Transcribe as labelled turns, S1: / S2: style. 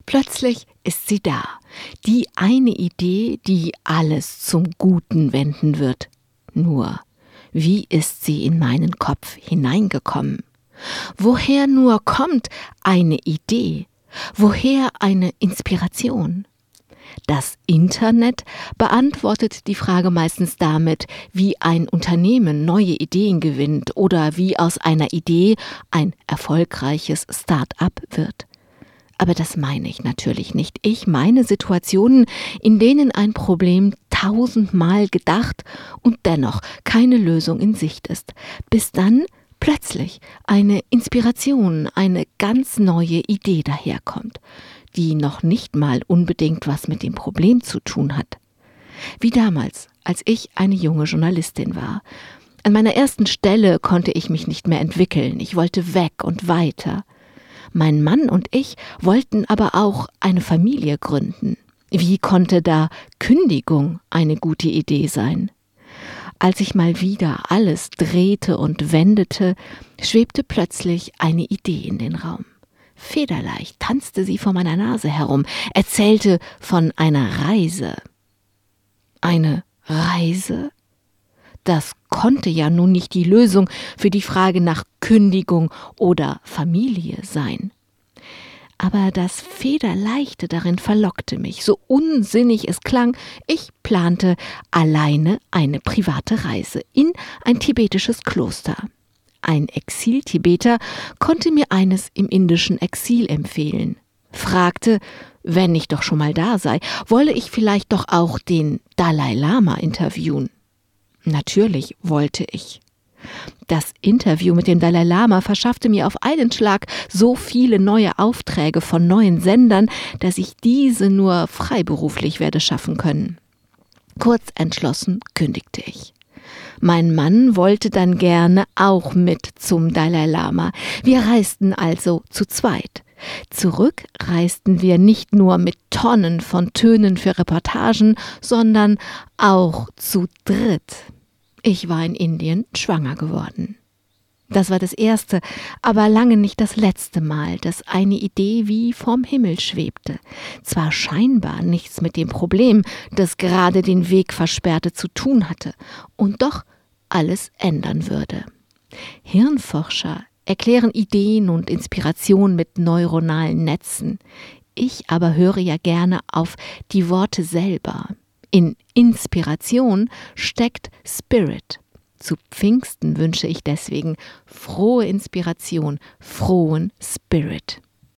S1: Plötzlich ist sie da. Die eine Idee, die alles zum Guten wenden wird. Nur, wie ist sie in meinen Kopf hineingekommen? Woher nur kommt eine Idee? Woher eine Inspiration? Das Internet beantwortet die Frage meistens damit, wie ein Unternehmen neue Ideen gewinnt oder wie aus einer Idee ein erfolgreiches Start-up wird. Aber das meine ich natürlich nicht. Ich meine Situationen, in denen ein Problem 1000-mal gedacht und dennoch keine Lösung in Sicht ist, bis dann plötzlich eine Inspiration, eine ganz neue Idee daherkommt, die noch nicht mal unbedingt was mit dem Problem zu tun hat. Wie damals, als ich eine junge Journalistin war. An meiner ersten Stelle konnte ich mich nicht mehr entwickeln. Ich wollte weg und weiter. Mein Mann und ich wollten aber auch eine Familie gründen. Wie konnte da Kündigung eine gute Idee sein? Als ich mal wieder alles drehte und wendete, schwebte plötzlich eine Idee in den Raum. Federleicht tanzte sie vor meiner Nase herum, erzählte von einer Reise. Eine Reise? Das konnte ja nun nicht die Lösung für die Frage nach Kündigung oder Familie sein. Aber das Federleichte darin verlockte mich, so unsinnig es klang. Ich plante alleine eine private Reise in ein tibetisches Kloster. Ein Exil-Tibeter konnte mir eines im indischen Exil empfehlen. Fragte, wenn ich doch schon mal da sei, wolle ich vielleicht doch auch den Dalai Lama interviewen. Natürlich wollte ich. Das Interview mit dem Dalai Lama verschaffte mir auf einen Schlag so viele neue Aufträge von neuen Sendern, dass ich diese nur freiberuflich werde schaffen können. Kurz entschlossen kündigte ich. Mein Mann wollte dann gerne auch mit zum Dalai Lama. Wir reisten also zu zweit. Zurück reisten wir nicht nur mit Tonnen von Tönen für Reportagen, sondern auch zu dritt. Ich war in Indien schwanger geworden. Das war das erste, aber lange nicht das letzte Mal, dass eine Idee wie vom Himmel schwebte. Zwar scheinbar nichts mit dem Problem, das gerade den Weg versperrte, zu tun hatte und doch alles ändern würde. Hirnforscher erklären Ideen und Inspiration mit neuronalen Netzen. Ich aber höre ja gerne auf die Worte selber. In Inspiration steckt Spirit. Zu Pfingsten wünsche ich deswegen frohe Inspiration, frohen Spirit.